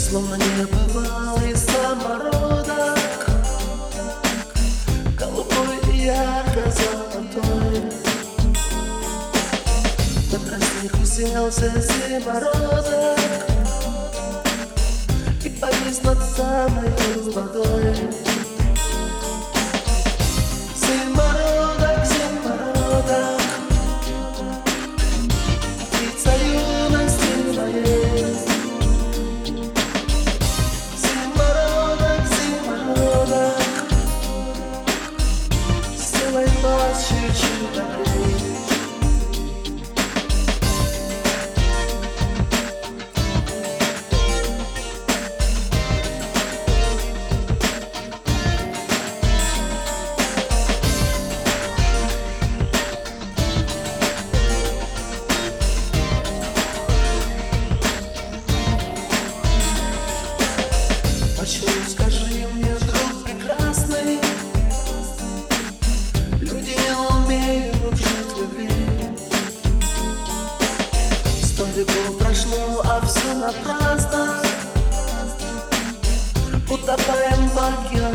Словно небывалый самородок, голубой и ярко-золотой. На тростник уселся зимородок и повис над самой водой. Зимородок, зимородок, птица юности моей. Зимородок, зимородок, сделай ночью чудо-день. Почему, скажи мне, друг прекрасный, люди не умеют жить в любви? 100 веков прошло, а все напрасно, утопаем в океане.